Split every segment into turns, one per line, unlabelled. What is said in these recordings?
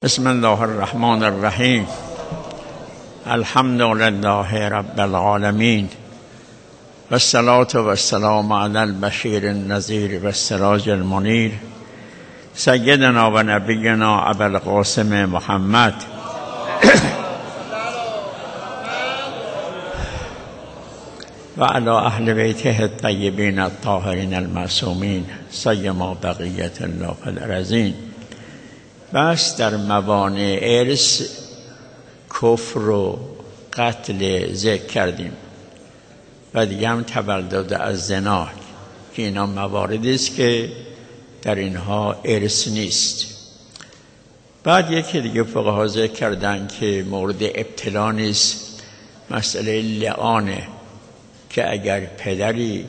بسم الله الرحمن الرحیم. الحمد لله رب العالمین و الصلاة و السلام علی البشیر النذیر و السراج المنیر سیدنا و نبینا ابوالقاسم محمد و علی اهل بیته الطیبین الطاهرین المعصومین سیما بقیت الله فی الارضین. بس در موانع ارث کفر و قتل ذکر کردیم و دیگه هم تولد از زنا که اینا مواردی است که در اینها ارث نیست. بعد یکی دیگه فقها ذکر کردن که مورد ابتلا نیست، مسئله لعانه که اگر پدری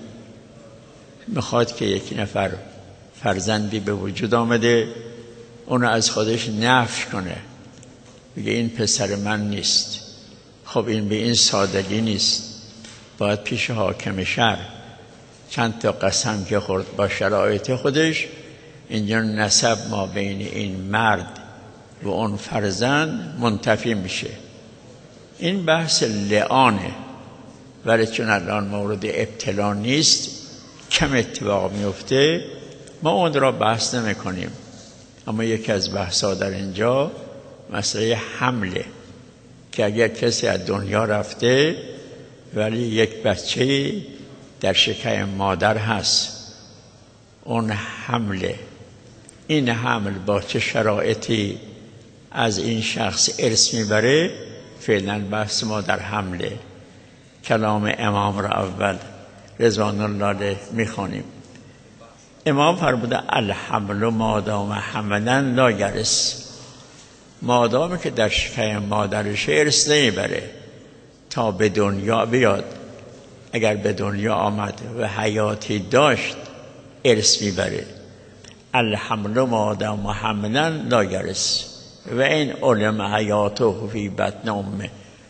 میخواد که یک نفر فرزندی به وجود آمده اونو از خودش نفی کنه، بگه این پسر من نیست، خب این به این سادگی نیست، باید پیش حاکم شهر چند تا قسم که خورد با شرایط خودش اینجا نسب ما بین این مرد و اون فرزند منتفی میشه. این بحث لعانه، ولی چون الان مورد ابتلا نیست، کم اتفاق میفته، ما اون را بحث نمی کنیم. اما یکی از بحثا در اینجا مسئله حمله که اگر کسی از دنیا رفته ولی یک بچه در شکم مادر هست، اون حمله، این حمل با چه شرایطی از این شخص ارث میبره، فعلا بحث ما در حمله. کلام امام را اول رضوان الله علیه میخوانیم. امام فرموده الحمل مادام حملا لا یرث، مادامی که در شکم مادرش ارث نمیبره تا به دنیا بیاد. اگر به دنیا آمد و حیاتی داشت ارث میبره. الحمل مادام حملا لا یرث و این علم حیاته فی بطن امه،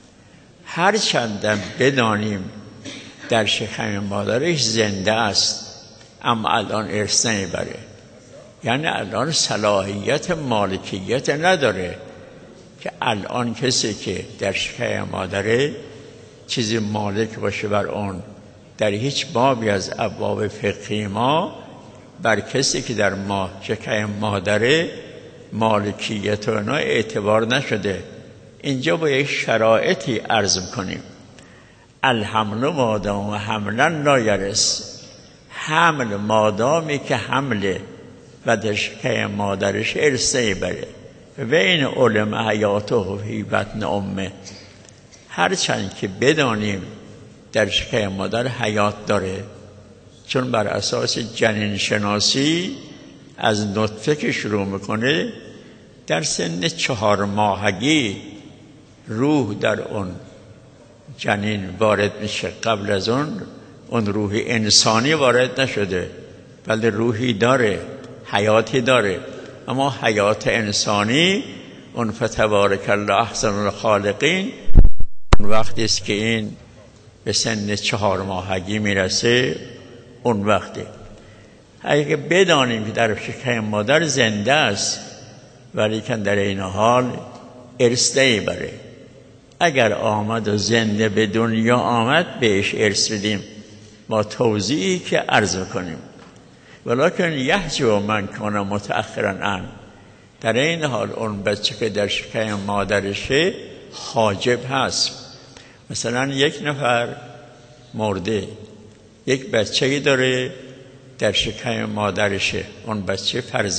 هر چندم بدانیم در شکم مادرش زنده است اما الان ارث نمیبره، یعنی الان صلاحیت مالکیت نداره که الان کسی که در شکم مادره چیزی مالک باشه بر اون. در هیچ بابی از ابواب فقهی ما بر کسی که در شکم مادره مالکیت و اینا اعتبار نشده. اینجا با یک شرایطی عرض کنیم. الحمل مادام حملا لا یرث، حمل مادامی که حمله و در شکم مادرش ارث نمیبره. و این علم حیاته فی بطن امه، هرچند که بدانیم در شکم مادر حیات داره، چون بر اساس جنین شناسی از نطفه که شروع میکنه در سن 4 ماهگی روح در اون جنین وارد میشه. قبل از اون روح انسانی وارد نشده، ولی روحی داره، حیاتی داره. اما حیات انسانی اون فتبارک الله احسن الخالقین اون وقتی است که این به سن 4 ماهگی میرسه، اون وقتی. اگه بدانیم که در شکم مادر زنده است ولی که در این حال ارث نمیبره، اگر آمد و زنده به دنیا آمد بهش ارث بدیم با توضیحی که عرض کنیم. ولکن یحجب من کان متأخرا عن، در این حال اون بچه که در شکم مادرشه حاجب هست. مثلا یک نفر مرده، یک بچه داره در شکم مادرشه، اون بچه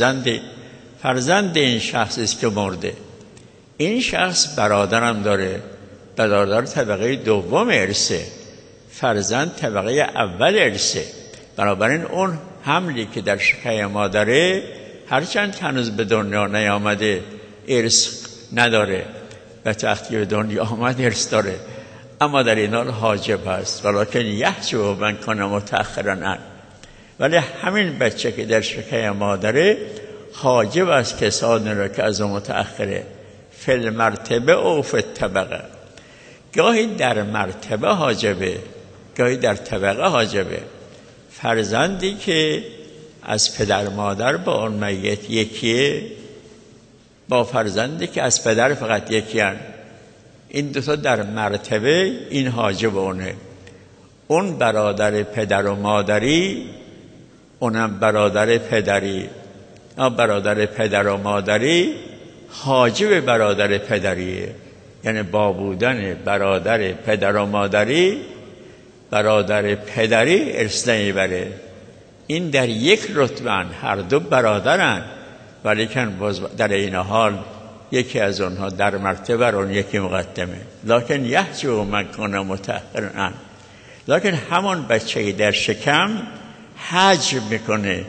فرزند این شخص است که مرده. این شخص برادرم داره، برادر طبقه دوم ارثه، فرزند طبقه اول ارثه. بنابراین اون حملی که در شکم مادره هرچند هنوز به دنیا نیامده ارث نداره، و وقتی به دنیا آمد ارث داره، اما در این حال حاجب هست. ولکن یحجب من کان متأخرا عن، ولی همین بچه که در شکم مادره حاجب از کسانی را که از متأخره. فی المرتبه او فی الطبقه، گاهی در مرتبه حاجبه، گاهی در طبقه حاجبه. فرزندی که از پدر مادر با اون میت یکیه با فرزندی که از پدر فقط یکی هن. این دوتا در مرتبه این حاجب اونه. اون برادر پدر و مادری، اونم برادر پدری. برادر پدر و مادری حاجب برادر پدریه، یعنی با بودن برادر پدر و مادری برادر پدری ارث نمیبره. این در یک رتبه هر دو برادرن، ولیکن در این حال یکی از اونها در مرتبه اون یکی مقدمه. لکن یحجب من کان متأخرا، لکن همون بچه در شکم حجب میکنه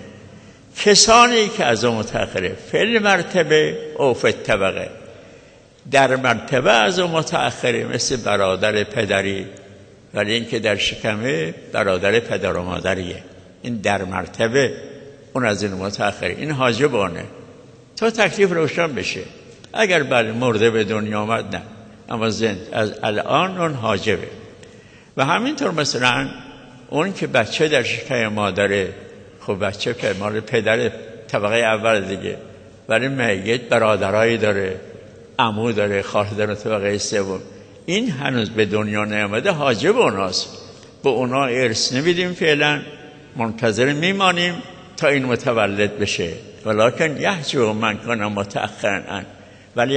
کسانی که از اون متأخره. فی مرتبه او فی الطبقه، در مرتبه از اون متأخره مثل برادر پدری، ولی این که در شکمه برادر پدر و مادریه. این در مرتبه، اون از این متأخره. این حاجب اونه تا تکلیف روشن بشه. اگر بله مرده به دنیا آمد نه، اما زند از الان اون حاجبه. و همینطور مثلا اون که بچه در شکم مادره، خب بچه مال پدر طبقه اول دیگه، ولی میت برادرایی داره، عمو داره، خواهر داره طبقه سوم. این هنوز به دنیا نیامده، حاجب اوناست. به اونا ارث نمیدیم فعلا، منتظر میمانیم تا این متولد بشه. ولکن یحجب من کان متأخرا، ولی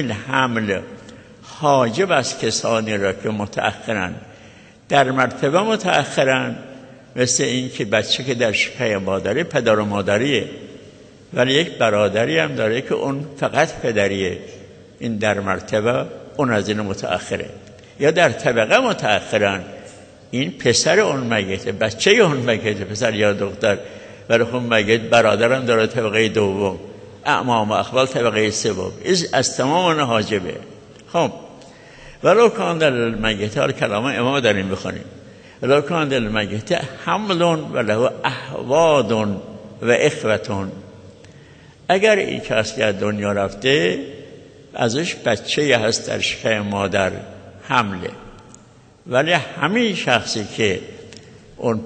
حمل حاجب از کسانی را که متأخرن، در مرتبه متأخرن، مثل این که بچه که در شکم مادری پدر و مادریه، ولی یک برادری هم داره که اون فقط پدریه. این در مرتبه، اون از این متأخره. یا در طبقه متأخرن، این پسر اون میته، بچه اون میته، پسر یا دختر، ولی خب میت برادرم داره طبقه دوم، اعمام و اخوال طبقه سوم، از تمام اون حاجبه. خب ولو کان در المیت، حال کلام امام داریم بخونیم، ولو کان در المیت حمل و له احواد و اخوة، اگر این کس که از دنیا رفته ازش بچه هست در شکم مادر حمله، ولی همین شخصی که اون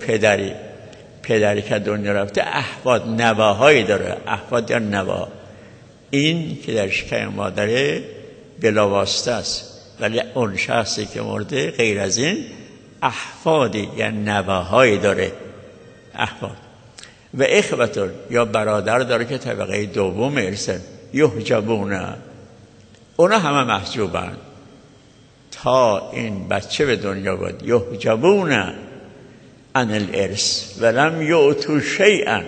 پدری که دنیا رفته احواد نواهایی داره. احواد یا نوا، این که در شکم مادره بلا واسطه است، ولی اون شخصی که مرده غیر از این احفادی یا نواهایی داره. احفاد و اخوة، یا برادر داره که طبقه دوم ارثن. یحجبون، اونا همه محجوبن تا این بچه به دنیا بود. یحجبون عن الارث ولم یؤتوا شیئا،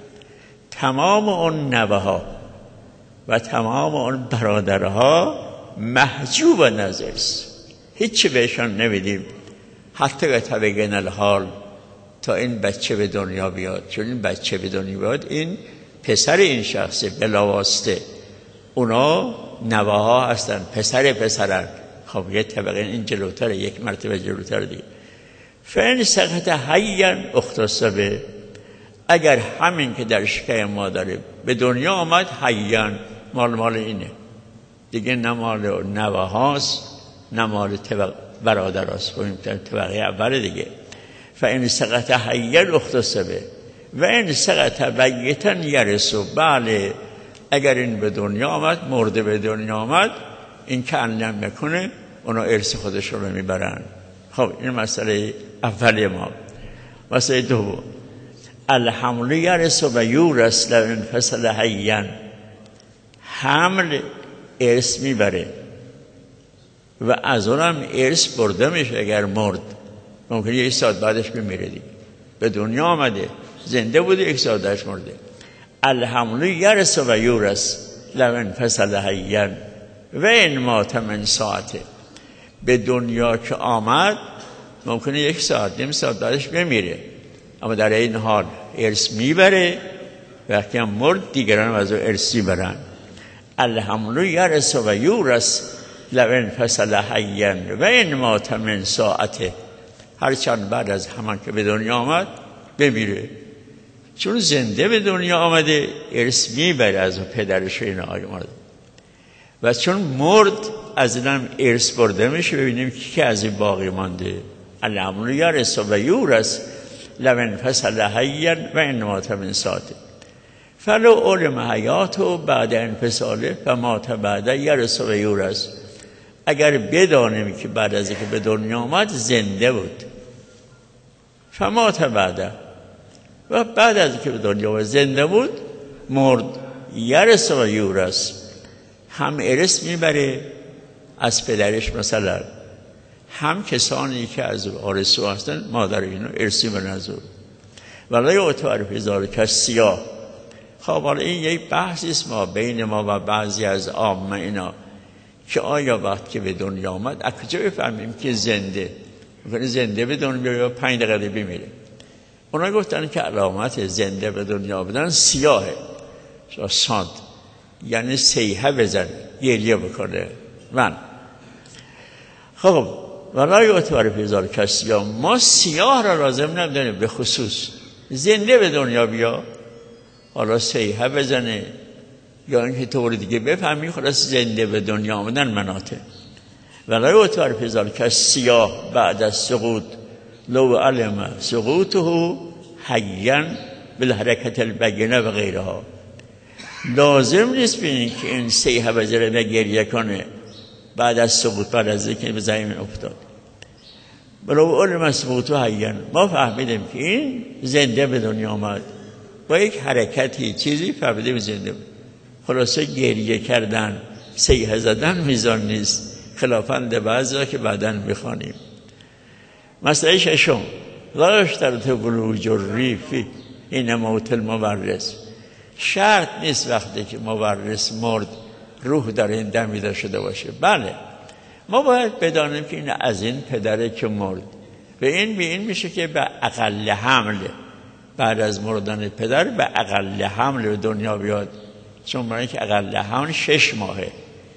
تمام اون نوه‌ها و تمام اون برادرها محجوبن از ارث، هیچی بهشان نمیدیم حتی به طبقه الحال تا این بچه به دنیا بیاد. چون این بچه به دنیا بیاد، این پسر این شخصه بلاواسطه، اونا نواها هستن، پسرن. خب یه طبقه این جلوتر، یک مرتبه جلوتر دیگه. فین سقط حیا اختص به، اگر همین که در شکم مادر به دنیا آمد حیا، مال اینه دیگه، نه مال نواهاست نه مال برادراست، طبقه اول دیگه. فین سقط حیا اختص به و این سقط میتا یرث، بله اگر این به دنیا آمد، مرده به دنیا آمد، این که علم میکنه اونا ارث خودشون رو میبرن. خب این مسئله اولی ما. مسئله دوم، الحمل یرث و یورث لو انفصل حیا، حمل ارث میبره و از اونم ارث برده میشه. اگر مرد ممکنه یک ساعت بعدش بمیره دیگه، به دنیا آمده زنده بوده، یک ساعت بعدش مرده. الحمل یرث و یورث لو انفصل حیا و ان مات من ساعته، به دنیا که آمد ممکنه یک ساعت نیم ساعت بعدش بمیره، اما در این حال ارث میبره. وقتی هم مرد دیگران از او ارث میبرن. الحمل یرث و یورث لو انفصل حیا و ان مات من ساعته، هرچند بعد از همان که به دنیا آمد بمیره. چون زنده به دنیا آمده ارث میبره از پدرش و این آمده، و چون مرد از اینم ارث برده میشه. ببینیم که از این باقی مانده. الحمل یرث و یورث لو انفصل حیا و ان مات من ساعته. فلو علم حیاته بعد انفصاله فمات بعد یرث و یورث. اگر بدانیم که بعد از اینکه به دنیا آمد زنده بود، فمات بعد، و بعد از اینکه به دنیا آمد زنده بود مرد، یرث و یورث، هم ارث میبره از پدرش، مثلا هم کسانی که از آرسو هستن مادر اینو ارثی بنظر ولی اعتبار فیزار که سیاه. خب حالا این یک بحثی است ما بین ما و بعضی از عامه اینا که آیا وقت که به دنیا آمد از کجا بفهمیم که زنده میکنه، زنده به دنیا یا 5 دقیقه بمیره. اونا گفتن که علامت زنده به دنیا آمدن سیاهه، ساند، یعنی سیحه بزن، گریه بکنه. من خب ولای اعتبار فیزار که سیاه، ما سیاه را لازم نداریم، به خصوص زنده به دنیا بیا، حالا سیحه بزنه یا اینکه طور دیگه بفهمی خلاص زنده به دنیا آمدن مناطق. ولای اعتبار فیزار که سیاه بعد از سقوط لو علم سقوطه حیا بالحرکت البینه و غیرها. لازم نیست بینید که این سیحه بزنه و گریه کنه بعد از سقوط، بعد از اینکه به زمین افتاد. ولو علم سقوطه حیا، ما فهمیدیم که این زنده به دنیا آمد، با یک حرکتی چیزی فهمیدیم زنده بود. خلاصه گریه کردن، سیحه زدن میزان نیست، خلافند بعضی که بعداً میخوانیم. مسئله ششم، لا یشترط بلوغ الریح این موت المورث. شرط نیست وقتی که مورث مرد روح در این دمیده شده باشه. بله ما باید بدانیم که این از این پدره که مرد، و این میشه که به اقل حمل بعد از مردن پدر به اقل حمل به دنیا بیاد، چون برای که اقل حمل 6 ماهه،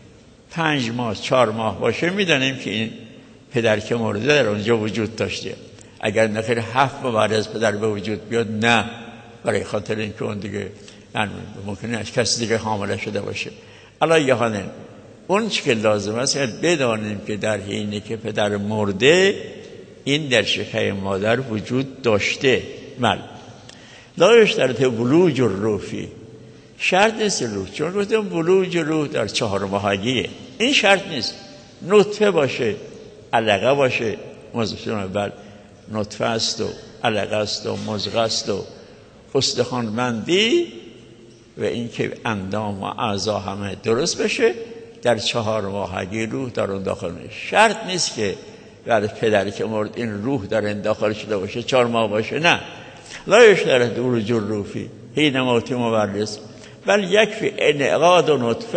5 ماه 4 ماه باشه میدانیم که این پدر که مرده در اونجا وجود داشته. اگر نخیر 7 ماه بعد از پدر به وجود بیاد نه، برای خاطر اینکه اون دیگه ممکنه از کسی دیگه حامله شده باشه. الا یهانه اون چی که لازم است بدانیم که در حینی که پدر مرده این در شکم مادر وجود داشته. بله لا یشترط بلوغ الروح، شرط نیست روح، چون گفتم بلوغ روح در 4 ماهگیه، این شرط نیست. نطفه باشه، علقه باشه، مضغه اول نطفه است و علقه است و مضغه است و استخوان‌بندی و اینکه اندام و اعضا همه درست بشه، در 4 ماهگی روح در اون داخل میشه. شرط نیست که بعد پدری که مرد این روح در این داخل شده باشه 4 ماه باشه، نه. لا یشترط بلوغ الروح حین موت مورث بل یکفی انعقاد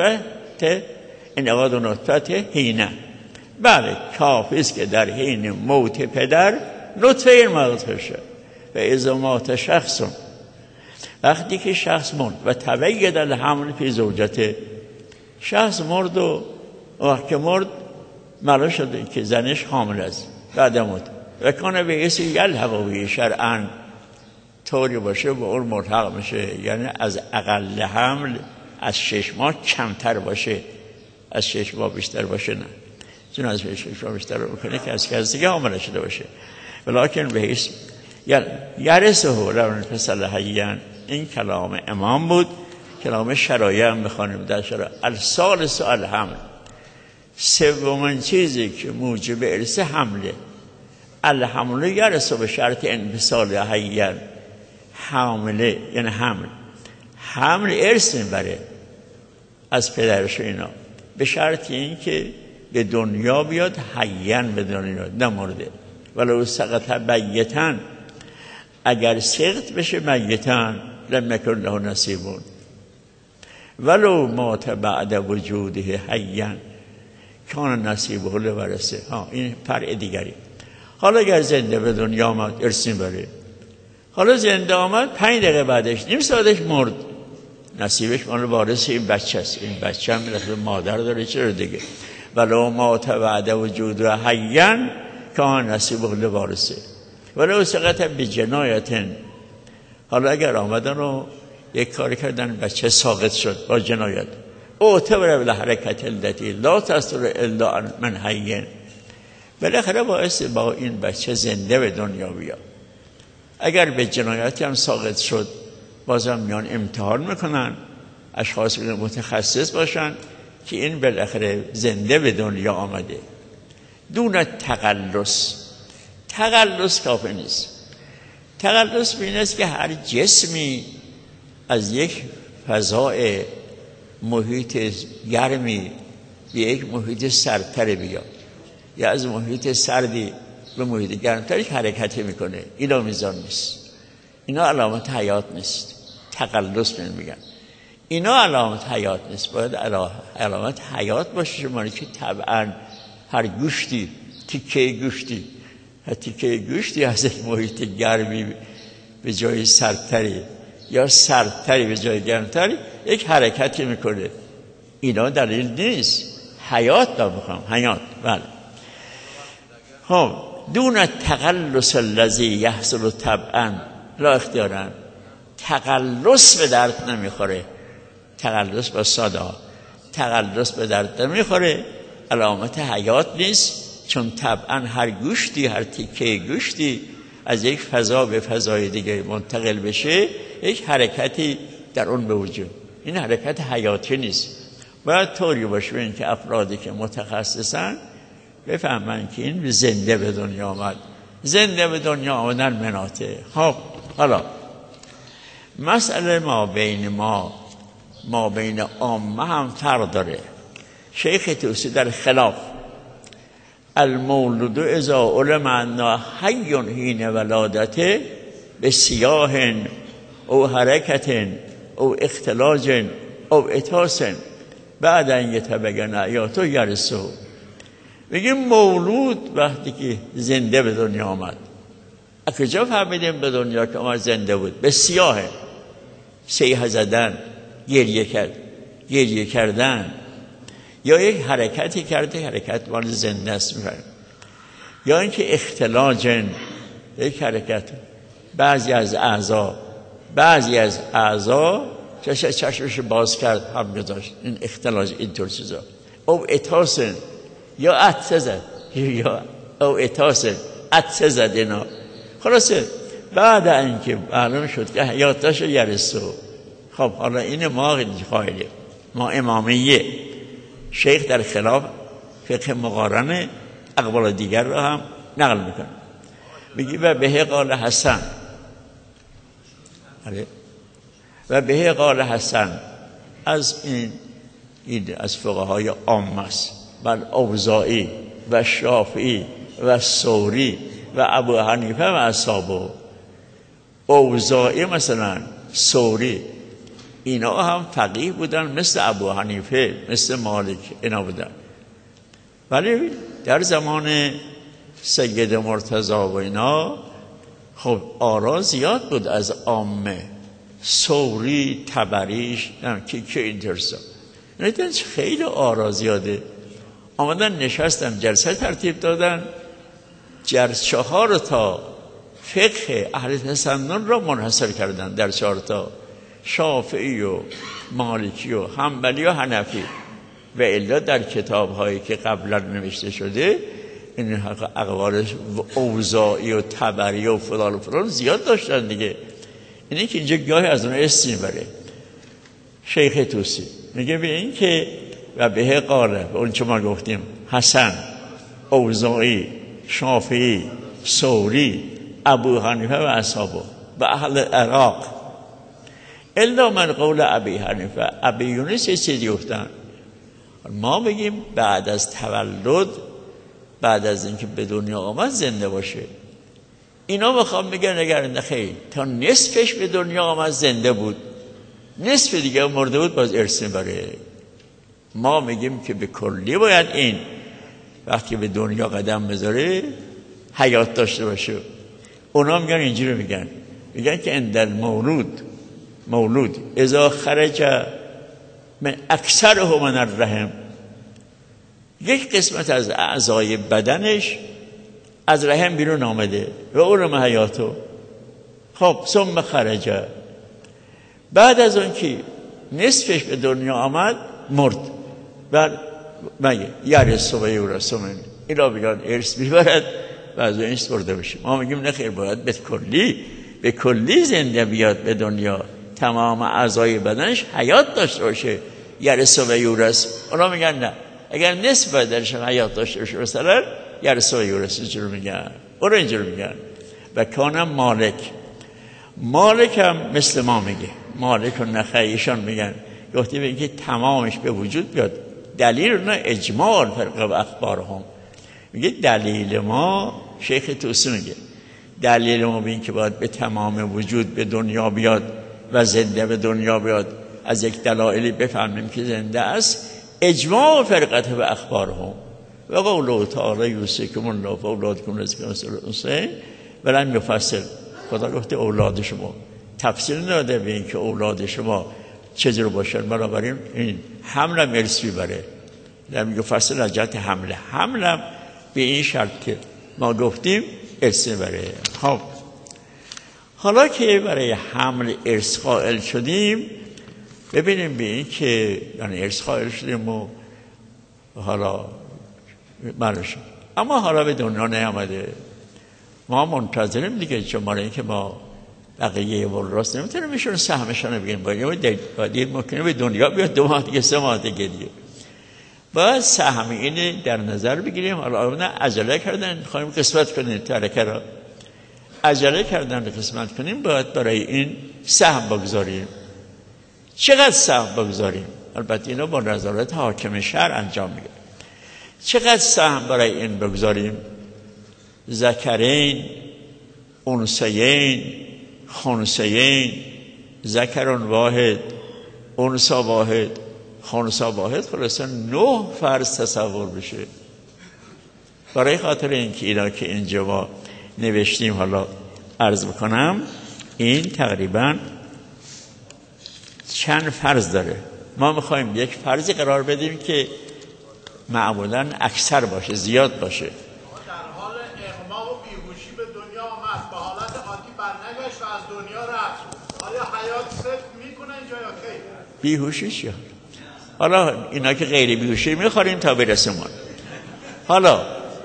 نطفه حینه. بله کافی است که در حین موت پدر نطفه این موت شه. و اذا مات شخص، وقتی که شخص مرد و تبید الحمل فی زوجته، شخص مرد و وقتی مرد معلوم شده که زنش حامل است بعد مرد و کانه به اسی یلحقه شرعاً، طوری باشه به اون ملحق میشه، یعنی از اقل حمل از 6 ماه کمتر باشه، از 6 ماه بیشتر باشه نه، چون از 6 ماه بیشتر بکنه که از کسی دیگه حامله شده باشه. ولیکن به اسم یرثه لو انفصل حیا. این کلام امام بود، کلام شرایع هم بخوانیم در شرایع. الثالث الحمل، سومین چیزی که موجب ارث حمله. الحمل یرث به شرط انفصال حیا. حامله یعنی حمل ارث میبره از پدرش اینا، به شرط این که به دنیا بیاد حیا به دنیا نمرده. ولو سقط بیتا، اگر سقط بشه میتا لم یکن له نصیبون ولو مات بعد وجوده حیا کان نصیبه لورثه. این فرع دیگری. حالا اگر زنده به دنیا آمد ارث میبره، حالا زنده آمد 5 دقیقه بعدش نیم ساعتش مرد، نصیبش مال وارث این بچه است. این بچه هم مثل مادر داره، چرا دیگه. ولو مات بعد وجود حیا کان نصیبه لوارثه ولو سقط بجنایت. حالا اگر آمدن و یک کاری کردن بچه ساقط شد با جنایت، اعتبر بالحرکت التي لا تصدر الا من حی، بالاخره باعث با این بچه زنده به دنیا بیاد. اگر به جنایتی هم ساقط شد بازم میان امتحان میکنن، اشخاص متخصص باشن که این بالاخره زنده به دنیا آمده. دون تقلص کافی نیست. تقلص به این است که هر جسمی از یک فضای محیط گرمی به یک محیط سردتر بیاد یا از محیط سردی به محیط گرمتر حرکتی میکنه. اینا میزان نیست، اینا علامت حیات نیست. تقلص میگن اینا علامت حیات نیست. باید علامت حیات باشه. شما که طبعا هر گوشتی تیکه گوشتی از یک محیط گرمی به جای سردتری یا سردتری به جای گرمتری یک حرکتی میکنه. اینا دلیل نیست. حیات میخوام حیات. بله. خب دون تقلص الذی یحصل طبعا لا اختیارا. تقلص به درد نمیخوره. تقلص با صدا تقلص به درد نمیخوره، علامت حیات نیست. چون طبعا هر گوشتی، هر تیکه گوشتی از یک فضا به فضای دیگه منتقل بشه، یک حرکتی در اون به وجود. این حرکت حیاتی نیست. باید طوری باشه این که افرادی که متخصصن بفهمن که این زنده به دنیا آمد. زنده به دنیا آمدن مناطه. خب حالا مسئله ما بین عامه هم فرق داره. شیخ توسی در خلاف المولود اذا علم انه حی حین ولادته بسیاح او حرکت او اختلاج او اتاس بعد ان یتبین حیاته یرثه. بگیم مولود وقتی که زنده به دنیا آمد. از کجا فهمیدیم به دنیا که آمد زنده بود؟ بسیاح، صیحه زدن، گریه کردن، یا یک حرکتی کرده، حرکت مال زنده است می‌فهمیم. یا اینکه اختلاج، یک حرکت بعضی از اعضا چشمش باز کرد هم گذاشت، این اختلاج، اینطور چیزا. او اتاس یا عطسه زد یا او اتاس عطسه زد. اینا خلاصه بعد اینکه معلوم شد که حیاتش یرثه. خب حالا این ما قائلیم، ما امامیه. شیخ در خلاف فقه مقارنه اقوال دیگر را هم نقل میکنه. میگی و به قال حسن، و به قال حسن از این از فقهای عامه است. بل اوزاعی و شافعی و ثوری و ابو حنیفه و اصحابه. اوزاعی مثلا، ثوری، اینا هم فقیه بودن مثل ابو حنیفه، مثل مالک، اینا بودن. ولی در زمان سید مرتضی و اینا خب آرا زیاد بود از عامه. ثوری، طبریش، که این درسا نیدن خیلی آرا زیاده. آمدن نشستن، جلسه ترتیب دادن، جلسه ها رو تا فقه اهل تسنن را منحصر کردن در 4 تا، شافعی و مالکی و حنبلی و حنفی. و الا در کتاب هایی که قبلا نوشته شده این اقوال اوزاعی و طبری و فلان زیاد داشتن دیگه. اینه که اینجا گاهی از اون اسم بره. شیخ توسی میگه به این که و به قاله، اون چه ما گفتیم، حسن، اوزاعی، شافعی، ثوری، ابو حنیفه و اصحابه و اهل عراق. الا من قول ابی حنیفه. ابی یونس یه چیزی گفتن. ما بگیم بعد از تولد، بعد از اینکه به دنیا آمد زنده باشه. اینا میخوام بگن اگر نخیر تا نصفش به دنیا آمد زنده بود، نصف دیگه مرده بود، باز ارث میبره. ما میگیم که به کلی باید این وقتی به دنیا قدم بذاره حیات داشته باشه. اونا میگن اینجوری میگن که اندل مولود اذا خرج من اکثره من الرحم، یک قسمت از اعضای بدنش از رحم بیرون آمده و اون حیاتو. خب ثم خرج، بعد از اون که نصفش به دنیا آمد مرد. بعد مگه یرث و یورث من اینا بگن ارث میبرد و از اونش برده بشه. ما میگیم نخیر، باید به کلی زنده بیاد به دنیا تمام اعضای بدنش حیات داشته باشه، یرث و یورث. اونا میگن نه، اگر نصف بدنش حیات داشته باشه مثلا یرث و یورث، اینجوری میگن. اونا اینجوری میگن. و کانم مالک هم مثل ما میگه، مالک و نخعیشان میگن گفتی به اینکه تمامش به وجود بیاد. دلیل اونا اجمال فرق و اخبارهم. میگه دلیل ما، شیخ توسی میگه دلیل ما به این که باید به تمام وجود به دنیا بیاد و زنده به دنیا بیاد، از یک دلایلی بفهمیم که زنده است، اجماع فرقت و اخبارهم و قوله تعالی یوصیکم الله فی اولادکم رزق مثل الانثیین ولم یفصل. خدا گفته اولاد شما، تفصیل نداده به این که اولاد شما چجور باشن. بنابراین این حملم ارث میبره، لم یفصل از جهت حملم به این شرط که ما گفتیم ارث میبره. خب حالا که برای حمل ارث قائل شدیم، ببینیم به این که یعنی ارث قائل شدیم و حالا معلوم، اما حالا به دنیا نیامده، ما منتظریم دیگه. چون برای که ما بقیه وراث نمیتونیم ایشون سهمشون رو بگیم، باید ممکنه به دنیا بیاد 2 ماه دیگه 3 ماه دیگه باید سهم اینه در نظر بگیریم. حالا اونا عجله کردن خواهیم قسمت کنیم، ترکه را عجله کردن قسمت کنیم، باید برای این سهم بگذاریم. چقدر سهم بگذاریم؟ البته اینو با نظارت حاکم شهر انجام میگه. چقدر سهم برای این بگذاریم؟ ذکرین، انثیین، خنثیین، ذکر واحد، انثی واحد، خنثی واحد، خلاصا 9 فرض تصور بشه. برای خاطر اینکه اینا که اینجا ما نوشتیم حالا عرض بکنم، این تقریبا چند فرض داره. ما میخوایم یک فرضی قرار بدیم که معمولا اکثر باشه، زیاد باشه.
در حال اغما و بیهوشی به دنیا آمد، به حالت عادی برنگشت و از دنیا رفت. آیا حیات صدق میکنه اینجا یا کی؟
بیهوشی چیه؟ حالا اینا که غیر بیهوشی میخوریم تا برسیم. حالا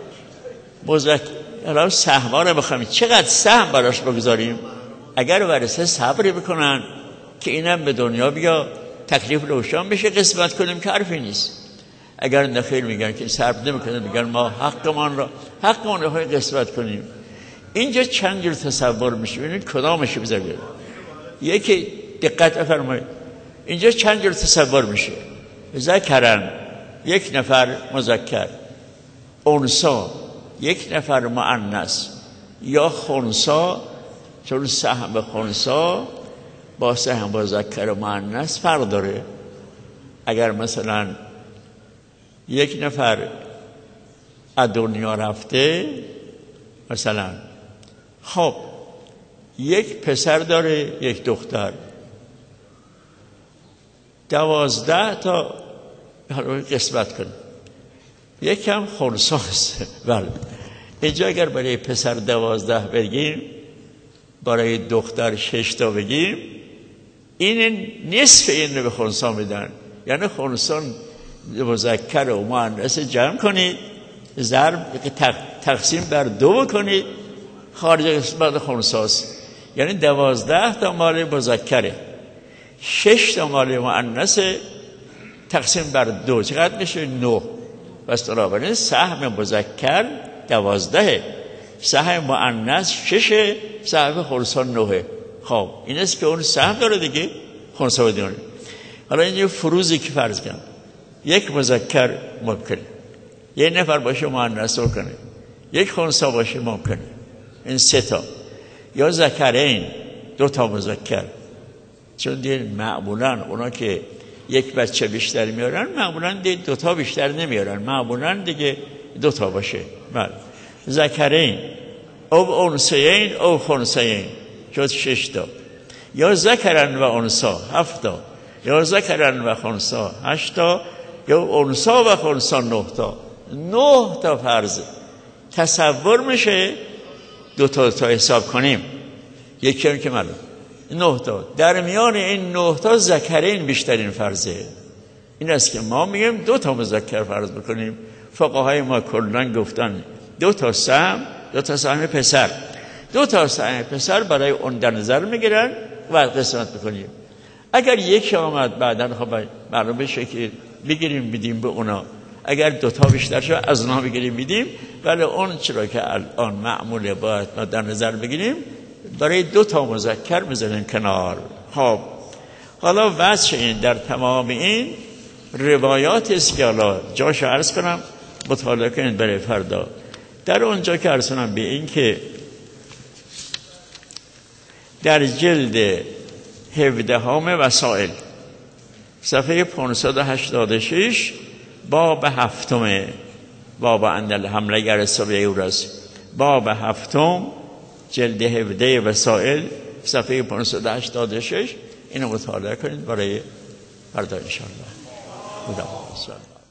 حالا سهم‌ها رو بخوایم چقدر سهم براش بگذاریم. اگر ورثه صبری بکنن که اینم به دنیا بیا تکلیف روشن بشه قسمت کنیم که حرفی نیست. اگر نخیر میگن که صبر نمیکنن، میگن ما حقمان رو قسمت کنیم. اینجا چند جور تصور میشه، ببینید کدامش بذارید. یکی دقت بفرمایید، اینجا چند جور تصور میشه. ذکرن، یک نفر مذکر، انثی، یک نفر مؤنث، یا خنثی، چون سهم خنثی با سهم مذکر و مؤنث فرق داره. اگر مثلا یک نفر از دنیا رفته، مثلا خب یک پسر داره یک دختر، 12 تا حالا قسمت کنه، یکم خنثی است. بله اینجا اگر برای پسر 12 بگیم، برای دختر 6 تا بگیم، این نصف این رو به خنثی میدن. یعنی خنثی مذکر و مؤنث جمع کنید، ضرب تقسیم بر 2 کنید، خارج قسمت خنثی است. یعنی 12 تا مال مذکره، 6 تا مال مؤنث، تقسیم بر 2 چقدر میشه؟ 9. پس بنابراین سهم مذکر 12، سهم مؤنث 6، سهم خنثی 9. خب این است که اون سهم داره دیگه، خنثی بدونه. حالا اینجا فروضی که فرض کنم یک مذکر ممکنه، یک نفر باشه مؤنث کنه، یک خنثی باشه ممکنه، این 3 تا، یا ذکرین 2 تا مذکر. چون دیگه معمولا اونا که یک بچه بیشتر میارن، معمولا دیگه 2 تا بیشتر نمیارن، معمولا دیگه 2 تا باشه. بله ذکرین او انثیین او خنثیین شد 6 تا، یا ذکرن و انثی 7 تا، یا ذکرن و خنثی 8 تا، یا انثی و خنثی 9 تا. 9 تا فرض تصور میشه. 2 تا حساب کنیم، یکی هم که معلوم 9 تا. در میان این 9 تا ذکرین بیشترین فرضه. این است که ما میگیم 2 تا مذکر فرض بکنیم. فقهای ما کلا گفتن 2 تا سهم، 2 تا سهم پسر، 2 تا سهم پسر برای اون در نظر میگیرن و قسمت بکنیم. اگر یکی آمد بعداً خب معلوم بشه که بگیریم بدیم به اونا، اگر دوتا بیشتر شد از اونا بگیریم بدیم، ولی اون چرا که الان معموله باید ما در نظر بگیریم برای 2 مذکر بذاریم کنار. خب حالا وجه این در تمام این روایات است که حالا جاش عرض کنم مطالعه کنید برای فردا. در اونجا که عرض کنم به این که در جلد 17 وسائل صفحه 586 باب 7 باب اندل حمله گر صبح اورس، باب 7 جلد 17 وسائل صفحه 586 اینو مطالعه کنید برای فردا انشاءالله. خدا حافظ.